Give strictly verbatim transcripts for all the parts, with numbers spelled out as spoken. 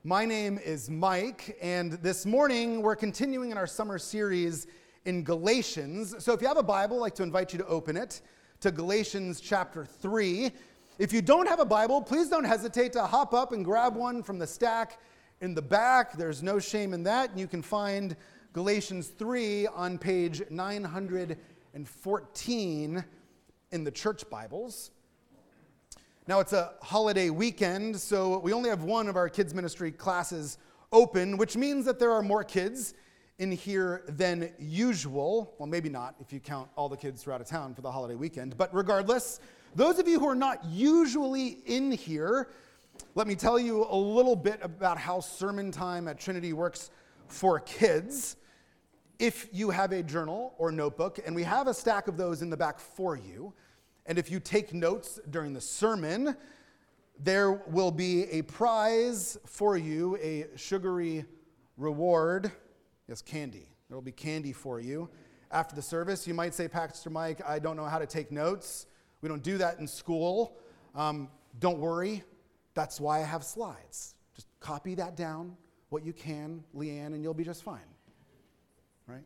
My name is Mike, and this morning we're continuing in our summer series in Galatians. So if you have a Bible, I'd like to invite you to open it to Galatians chapter three. If you don't have a Bible, please don't hesitate to hop up and grab one from the stack in the back. There's no shame in that. You can find Galatians three on page nine hundred fourteen in the church Bibles. Now, it's a holiday weekend, so we only have one of our kids' ministry classes open, which means that there are more kids in here than usual. Well, maybe not if you count all the kids who are out of town for the holiday weekend. But regardless, those of you who are not usually in here, let me tell you a little bit about how sermon time at Trinity works for kids. If you have a journal or notebook, and we have a stack of those in the back for you, and if you take notes during the sermon, there will be a prize for you, a sugary reward. Yes, candy. There will be candy for you. After the service, you might say, Pastor Mike, I don't know how to take notes. We don't do that in school. Um, don't worry. That's why I have slides. Just copy that down, what you can, Leanne, and you'll be just fine. Right?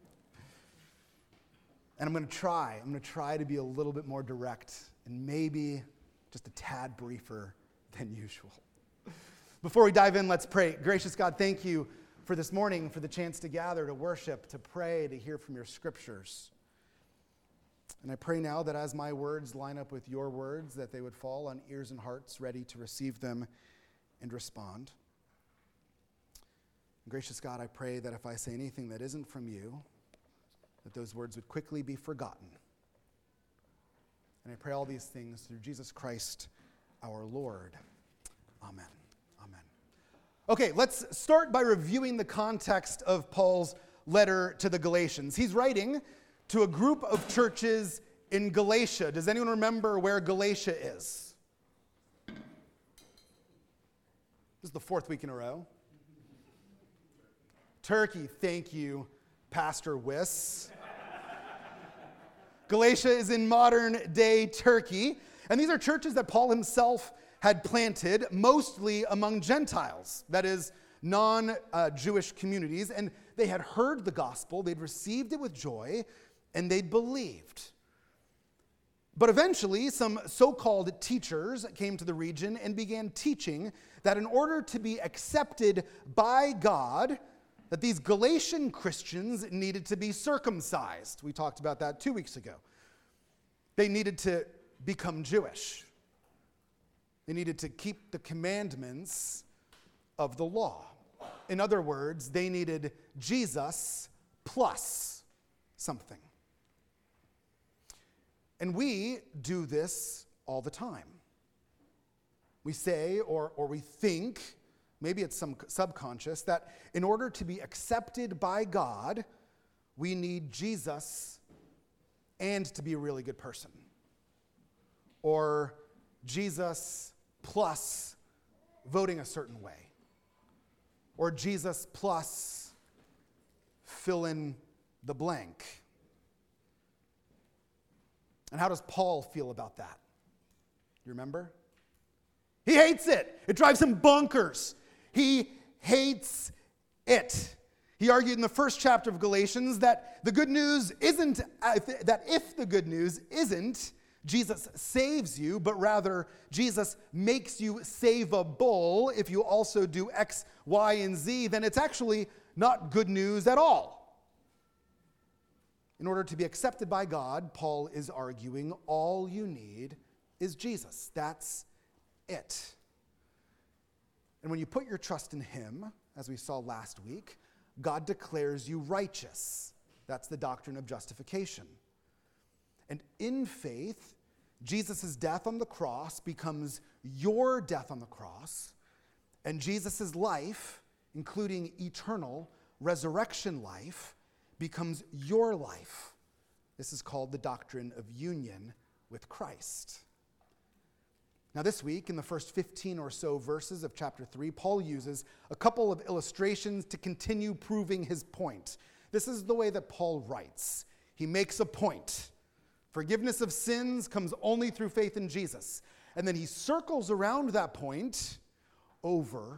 And I'm going to try. I'm going to try to be a little bit more direct and maybe just a tad briefer than usual. Before we dive in, let's pray. Gracious God, thank you for this morning, for the chance to gather, to worship, to pray, to hear from your scriptures. And I pray now that as my words line up with your words, that they would fall on ears and hearts ready to receive them and respond. Gracious God, I pray that if I say anything that isn't from you, that those words would quickly be forgotten. And I pray all these things through Jesus Christ, our Lord. Amen. Amen. Okay, let's start by reviewing the context of Paul's letter to the Galatians. He's writing to a group of churches in Galatia. Does anyone remember where Galatia is? This is the fourth week in a row. Turkey, thank you, Pastor Wiss. Galatia is in modern-day Turkey, and these are churches that Paul himself had planted, mostly among Gentiles, that is, non-Jewish communities, and they had heard the gospel, they'd received it with joy, and they'd believed. But eventually, some so-called teachers came to the region and began teaching that in order to be accepted by God, that these Galatian Christians needed to be circumcised. We talked about that two weeks ago. They needed to become Jewish. They needed to keep the commandments of the law. In other words, they needed Jesus plus something. And we do this all the time. We say or, or we think, maybe it's some subconscious, that in order to be accepted by God, we need Jesus and to be a really good person. Or Jesus plus voting a certain way. Or Jesus plus fill in the blank. And how does Paul feel about that? You remember? He hates it. It drives him bonkers. He hates it. He argued in the first chapter of Galatians that the good news isn't, that if the good news isn't Jesus saves you, but rather Jesus makes you savable if you also do X, Y, and Z, then it's actually not good news at all. In order to be accepted by God, Paul is arguing all you need is Jesus. That's it. And when you put your trust in him, as we saw last week, God declares you righteous. That's the doctrine of justification. And in faith, Jesus' death on the cross becomes your death on the cross, and Jesus' life, including eternal resurrection life, becomes your life. This is called the doctrine of union with Christ. Now this week, in the first fifteen or so verses of chapter three, Paul uses a couple of illustrations to continue proving his point. This is the way that Paul writes. He makes a point. Forgiveness of sins comes only through faith in Jesus. And then he circles around that point over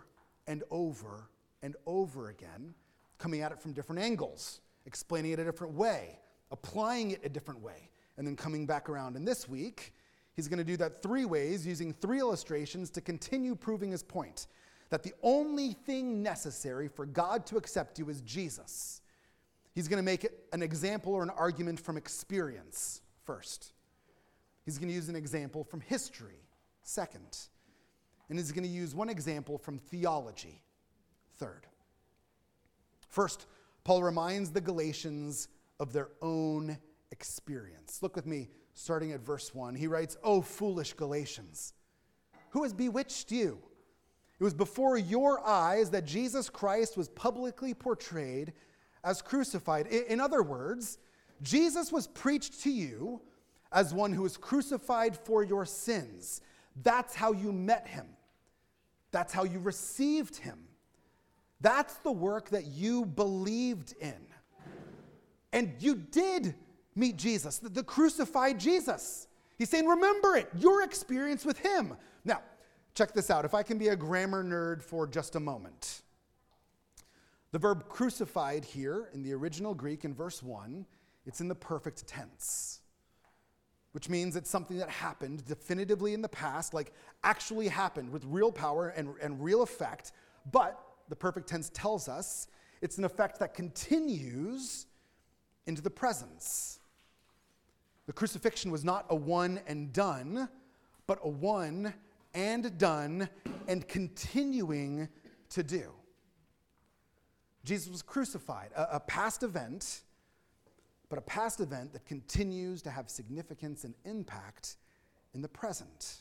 and over and over again, coming at it from different angles, explaining it a different way, applying it a different way, and then coming back around. And this week, he's going to do that three ways, using three illustrations to continue proving his point, that the only thing necessary for God to accept you is Jesus. He's going to make an example or an argument from experience first. He's going to use an example from history second. And he's going to use one example from theology third. First, Paul reminds the Galatians of their own experience. Look with me, starting at verse one. He writes, "O foolish Galatians, who has bewitched you? It was before your eyes that Jesus Christ was publicly portrayed as crucified." In other words, Jesus was preached to you as one who was crucified for your sins. That's how you met him. That's how you received him. That's the work that you believed in. And you did meet Jesus, the, the crucified Jesus. He's saying, remember it, your experience with him. Now, check this out. If I can be a grammar nerd for just a moment. The verb crucified here in the original Greek in verse one, it's in the perfect tense, which means it's something that happened definitively in the past, like actually happened with real power and, and real effect. But the perfect tense tells us it's an effect that continues into the presence. The crucifixion was not a one and done, but a one and done and continuing to do. Jesus was crucified, a, a past event, but a past event that continues to have significance and impact in the present.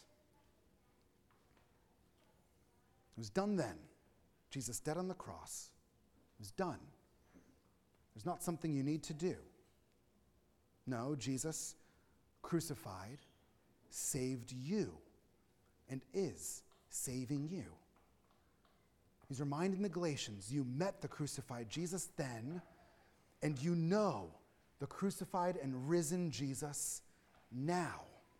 It was done then. Jesus dead on the cross. It was done. There's not something you need to do. No, Jesus crucified saved you and is saving you. He's reminding the Galatians, you met the crucified Jesus then, and you know the crucified and risen Jesus now.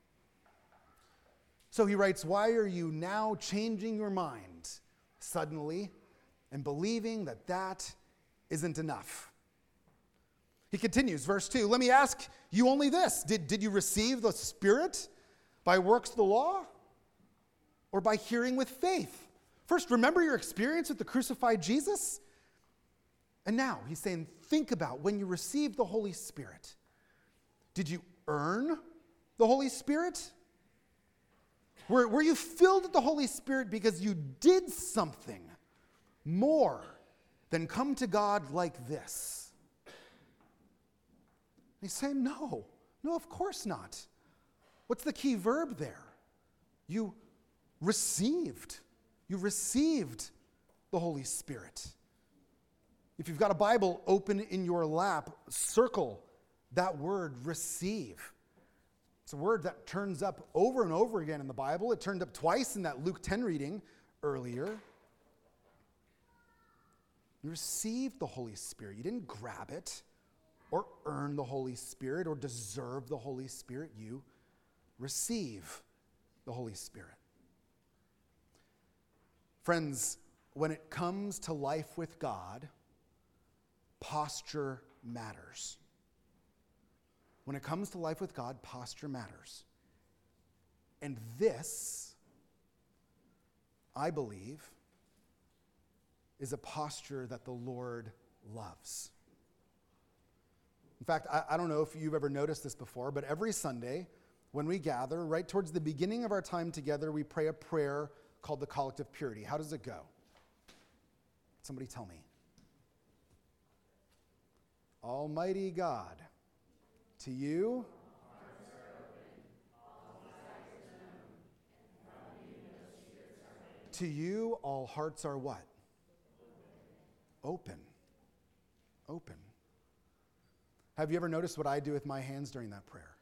So he writes, why are you now changing your mind suddenly and believing that that isn't enough? He continues, verse two, let me ask you only this. Did, did you receive the Spirit by works of the law or by hearing with faith? First, remember your experience with the crucified Jesus. And now he's saying, think about when you received the Holy Spirit. Did you earn the Holy Spirit? Were, were you filled with the Holy Spirit because you did something more than come to God like this? He's saying, no, no, of course not. What's the key verb there? You received. You received the Holy Spirit. If you've got a Bible open in your lap, circle that word, receive. It's a word that turns up over and over again in the Bible. It turned up twice in that Luke ten reading earlier. You received the Holy Spirit. You didn't grab it or earn the Holy Spirit or deserve the Holy Spirit. You receive the Holy Spirit. Friends, when it comes to life with God, posture matters. When it comes to life with God, posture matters. And this, I believe, is a posture that the Lord loves. In fact, I, I don't know if you've ever noticed this before, but every Sunday when we gather, right towards the beginning of our time together, we pray a prayer called the Collect of Purity. How does it go? Somebody tell me. Almighty God, to you, to you all hearts are what? Open. Open. Have you ever noticed what I do with my hands during that prayer?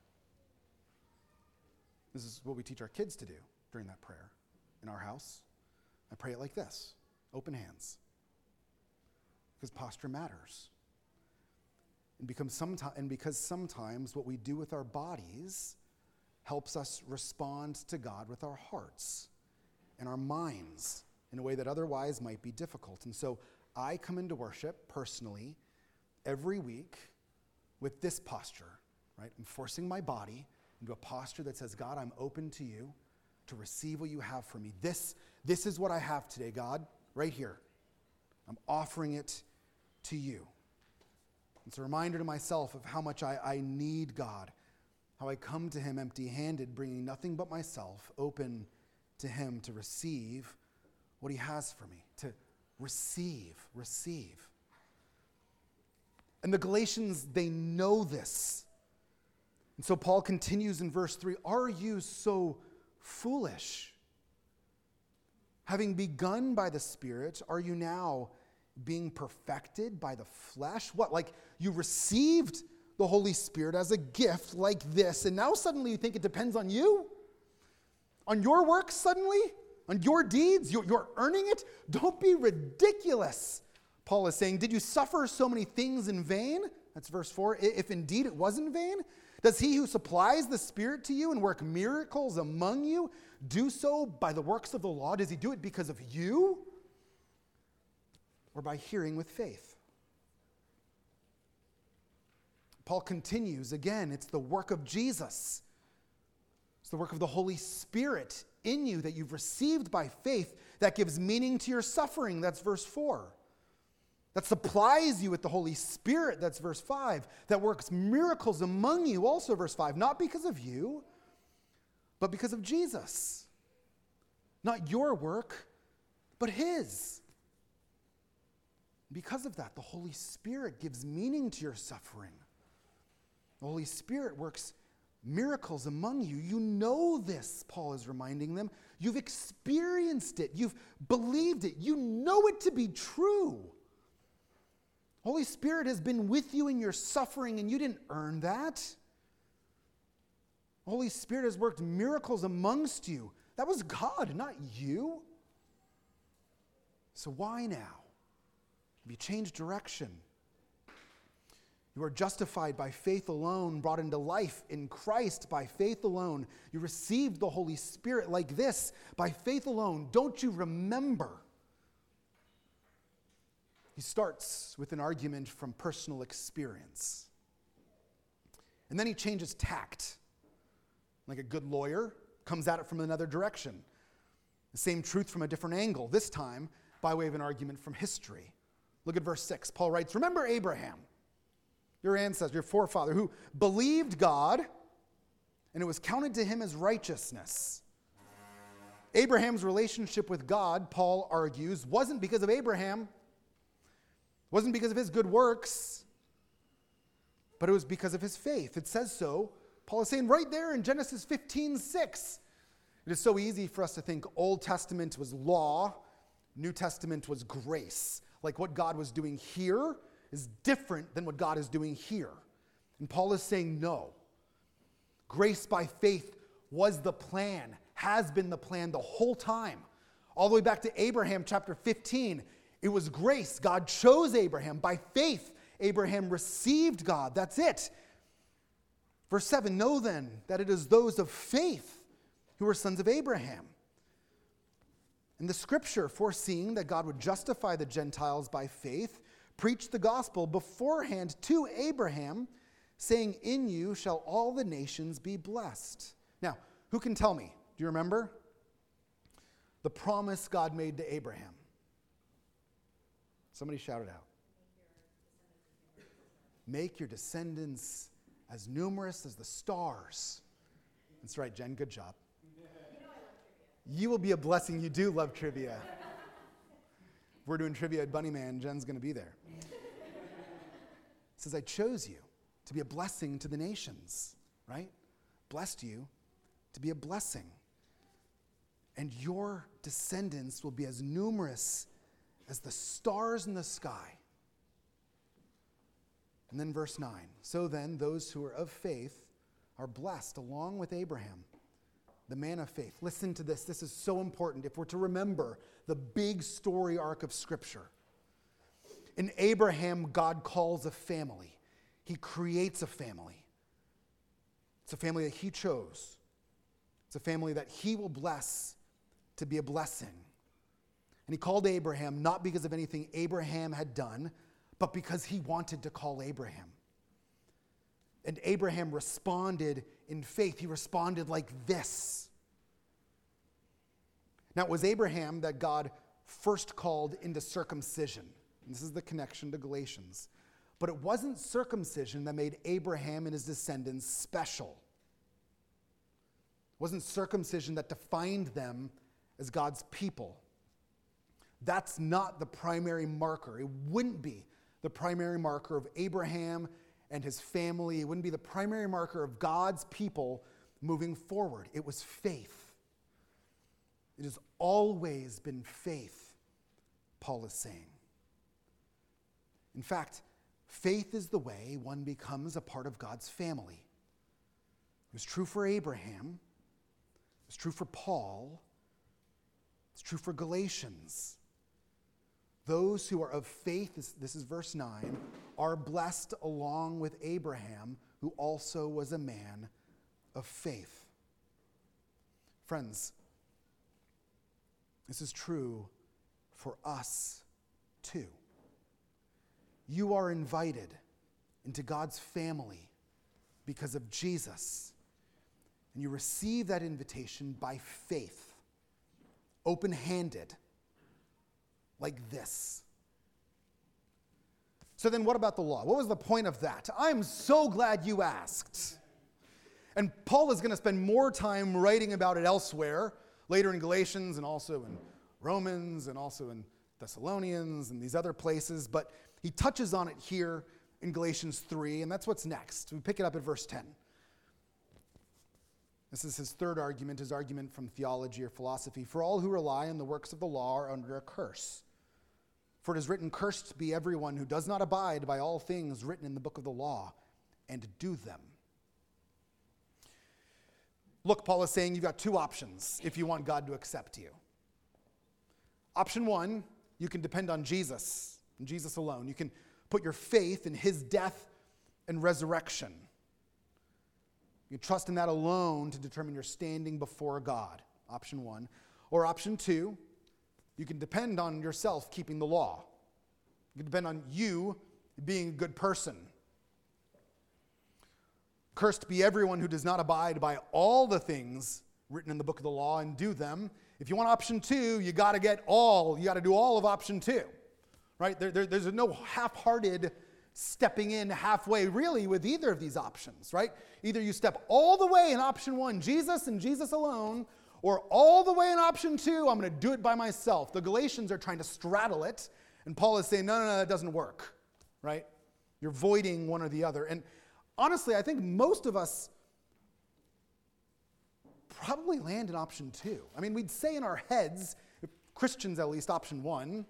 This is what we teach our kids to do during that prayer in our house. I pray it like this, open hands. Because posture matters. And, become sometime, and because sometimes what we do with our bodies helps us respond to God with our hearts and our minds in a way that otherwise might be difficult. And so I come into worship personally every week with this posture, right? I'm forcing my body into a posture that says, God, I'm open to you to receive what you have for me. This, this is what I have today, God, right here. I'm offering it to you. It's a reminder to myself of how much I, I need God, how I come to him empty-handed, bringing nothing but myself, open to him to receive what he has for me, to receive, receive. And the Galatians, they know this. And so Paul continues in verse three, are you so foolish? Having begun by the Spirit, are you now being perfected by the flesh? What, like you received the Holy Spirit as a gift like this, and now suddenly you think it depends on you? On your works suddenly? On your deeds? You're, you're earning it? Don't be ridiculous. Paul is saying, did you suffer so many things in vain? That's verse four. If indeed it was in vain, does he who supplies the Spirit to you and work miracles among you do so by the works of the law? Does he do it because of you or by hearing with faith? Paul continues again, it's the work of Jesus. It's the work of the Holy Spirit in you that you've received by faith that gives meaning to your suffering. That's verse four. That supplies you with the Holy Spirit. That's verse five. That works miracles among you. Also verse five. Not because of you, but because of Jesus. Not your work, but his. Because of that, the Holy Spirit gives meaning to your suffering. The Holy Spirit works miracles among you. You know this, Paul is reminding them. You've experienced it. You've believed it. You know it to be true. Holy Spirit has been with you in your suffering, and you didn't earn that. Holy Spirit has worked miracles amongst you. That was God, not you. So why now? Have you changed direction? You are justified by faith alone, brought into life in Christ by faith alone. You received the Holy Spirit like this, by faith alone. Don't you remember? He starts with an argument from personal experience. And then he changes tact. Like a good lawyer, comes at it from another direction. The same truth from a different angle, this time by way of an argument from history. Look at verse six. Paul writes, remember Abraham, your ancestor, your forefather, who believed God, and it was counted to him as righteousness. Abraham's relationship with God, Paul argues, wasn't because of Abraham, wasn't because of his good works, but it was because of his faith. It says so. Paul is saying right there in Genesis fifteen six. It is so easy for us to think Old Testament was law, New Testament was grace. Like what God was doing here is different than what God is doing here. And Paul is saying no. Grace by faith was the plan, has been the plan the whole time. All the way back to Abraham chapter fifteen. It was grace. God chose Abraham. By faith, Abraham received God. That's it. Verse seven, know then that it is those of faith who are sons of Abraham. And the scripture, foreseeing that God would justify the Gentiles by faith, preached the gospel beforehand to Abraham, saying, in you shall all the nations be blessed. Now, who can tell me? Do you remember? The promise God made to Abraham. Somebody shout it out. Make your descendants as numerous as the stars. That's right, Jen, good job. You will be a blessing. You do love trivia. If we're doing trivia at Bunny Man, Jen's going to be there. It says, I chose you to be a blessing to the nations, right? Blessed you to be a blessing. And your descendants will be as numerous as the stars in the sky. And then verse nine. So then, those who are of faith are blessed along with Abraham, the man of faith. Listen to this. This is so important if we're to remember the big story arc of Scripture. In Abraham, God calls a family. He creates a family. It's a family that he chose. It's a family that he will bless to be a blessing. And he called Abraham not because of anything Abraham had done, but because he wanted to call Abraham. And Abraham responded in faith. He responded like this. Now, it was Abraham that God first called into circumcision. And this is the connection to Galatians. But it wasn't circumcision that made Abraham and his descendants special. It wasn't circumcision that defined them as God's people. That's not the primary marker. It wouldn't be the primary marker of Abraham and his family. It wouldn't be the primary marker of God's people moving forward. It was faith. It has always been faith, Paul is saying. In fact, faith is the way one becomes a part of God's family. It was true for Abraham. It was true for Paul. It's true for Galatians. Those who are of faith, this, this is verse nine, are blessed along with Abraham, who also was a man of faith. Friends, this is true for us too. You are invited into God's family because of Jesus. And you receive that invitation by faith, open-handed, like this. So then what about the law? What was the point of that? I'm so glad you asked. And Paul is going to spend more time writing about it elsewhere, later in Galatians and also in Romans and also in Thessalonians and these other places, but he touches on it here in Galatians three, and that's what's next. We pick it up at verse ten. This is his third argument, his argument from theology or philosophy. For all who rely on the works of the law are under a curse. For it is written, cursed be everyone who does not abide by all things written in the book of the law and do them. Look, Paul is saying you've got two options if you want God to accept you. Option one, you can depend on Jesus and Jesus alone. You can put your faith in his death and resurrection. You trust in that alone to determine your standing before God. Option one. Or option two, you can depend on yourself keeping the law. You can depend on you being a good person. Cursed be everyone who does not abide by all the things written in the book of the law and do them. If you want option two, you got to get all. You got to do all of option two, right? There, there, there's no half-hearted stepping in halfway, really, with either of these options, right? Either you step all the way in option one, Jesus and Jesus alone, or all the way in option two, I'm going to do it by myself. The Galatians are trying to straddle it, and Paul is saying, no, no, no, that doesn't work, right? You're voiding one or the other. And honestly, I think most of us probably land in option two. I mean, we'd say in our heads, Christians at least, option one.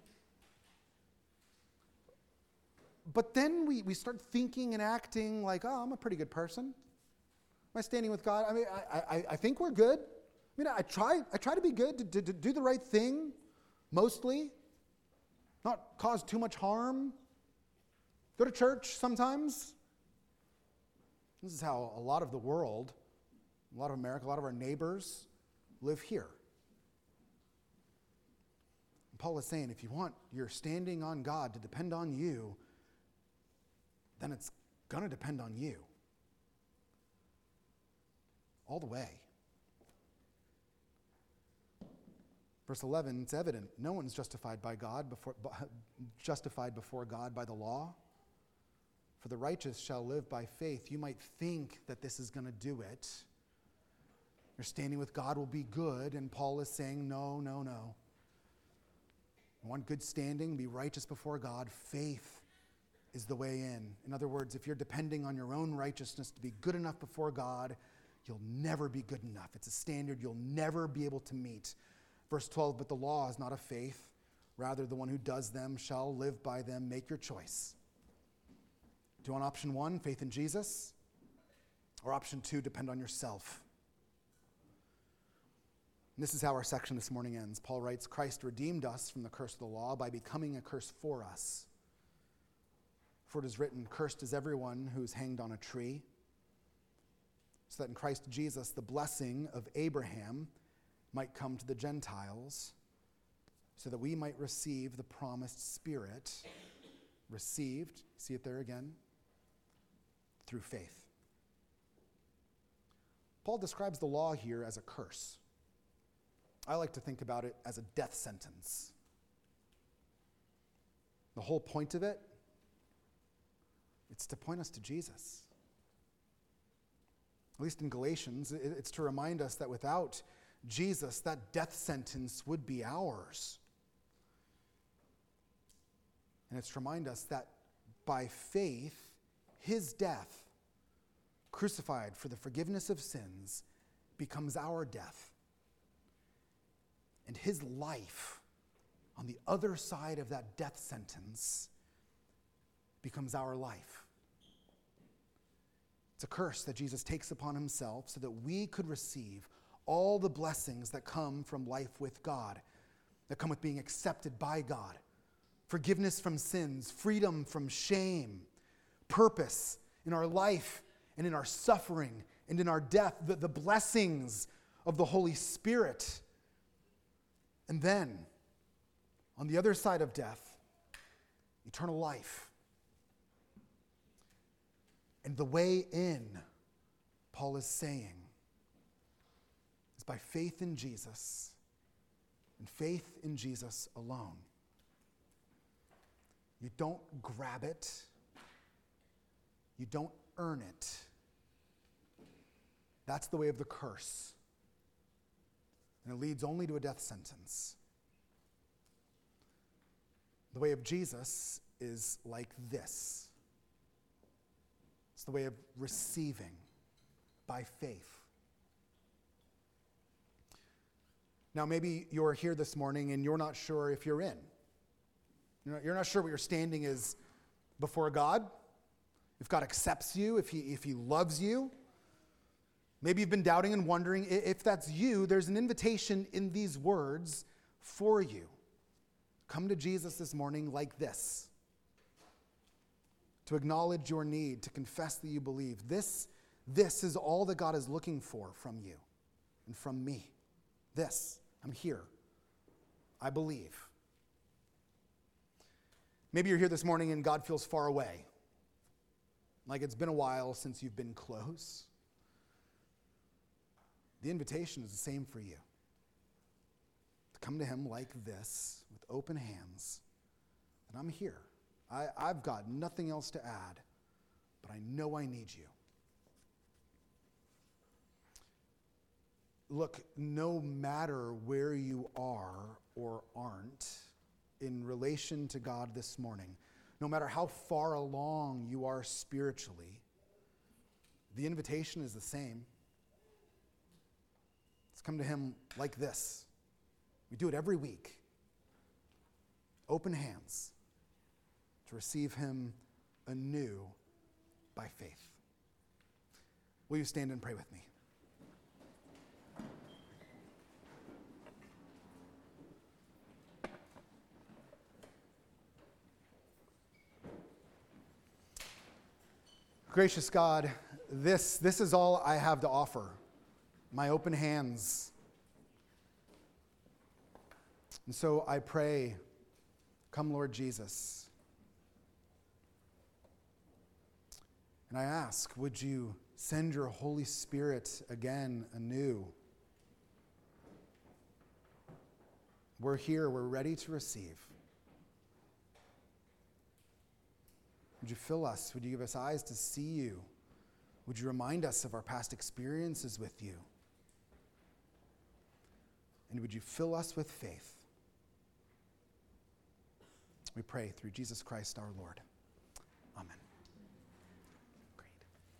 But then we, we start thinking and acting like, oh, I'm a pretty good person. Am I standing with God? I mean, I, I, I think we're good. I mean, I try, I try to be good, to, to, to do the right thing, mostly. Not cause too much harm. Go to church sometimes. This is how a lot of the world, a lot of America, a lot of our neighbors live here. And Paul is saying, if you want your standing on God to depend on you, then it's going to depend on you. All the way. Verse eleven, it's evident. No one's justified by God before justified before God by the law. For the righteous shall live by faith. You might think that this is going to do it. Your standing with God will be good, and Paul is saying, no, no, no. You want good standing, be righteous before God. Faith is the way in. In other words, if you're depending on your own righteousness to be good enough before God, you'll never be good enough. It's a standard you'll never be able to meet. Verse twelve, but the law is not of faith. Rather, the one who does them shall live by them. Make your choice. Do you want option one, faith in Jesus? Or option two, depend on yourself? And this is how our section this morning ends. Paul writes, Christ redeemed us from the curse of the law by becoming a curse for us. For it is written, cursed is everyone who is hanged on a tree, so that in Christ Jesus the blessing of Abraham might come to the Gentiles so that we might receive the promised Spirit, received, see it there again, through faith. Paul describes the law here as a curse. I like to think about it as a death sentence. The whole point of it, it's to point us to Jesus. At least in Galatians, it's to remind us that without Jesus, that death sentence would be ours. And it's to remind us that by faith, his death, crucified for the forgiveness of sins, becomes our death. And his life on the other side of that death sentence becomes our life. It's a curse that Jesus takes upon himself so that we could receive all the blessings that come from life with God, that come with being accepted by God, forgiveness from sins, freedom from shame, purpose in our life and in our suffering and in our death, the, the blessings of the Holy Spirit. And then, on the other side of death, eternal life. And the way in, Paul is saying, is by faith in Jesus and faith in Jesus alone. You don't grab it. You don't earn it. That's the way of the curse. And it leads only to a death sentence. The way of Jesus is like this. It's the way of receiving by faith. Now, maybe you're here this morning and you're not sure if you're in. You're not, you're not sure what your standing is before God, if God accepts you, if he, if he loves you. Maybe you've been doubting and wondering. If that's you, there's an invitation in these words for you. Come to Jesus this morning like this. To acknowledge your need, to confess that you believe. This, this is all that God is looking for from you and from me. This, I'm here. I believe. Maybe you're here this morning and God feels far away. Like it's been a while since you've been close. The invitation is the same for you. To come to him like this, with open hands, and I'm here. I, I've got nothing else to add, but I know I need you. Look, no matter where you are or aren't in relation to God this morning, no matter how far along you are spiritually, the invitation is the same. Let's come to him like this. We do it every week. Open hands to receive him anew by faith. Will you stand and pray with me? Gracious God, this, this is all I have to offer. My open hands. And so I pray, come Lord Jesus. And I ask, would you send your Holy Spirit again anew? We're here, we're ready to receive. Would you fill us? Would you give us eyes to see you? Would you remind us of our past experiences with you? And would you fill us with faith? We pray through Jesus Christ our Lord.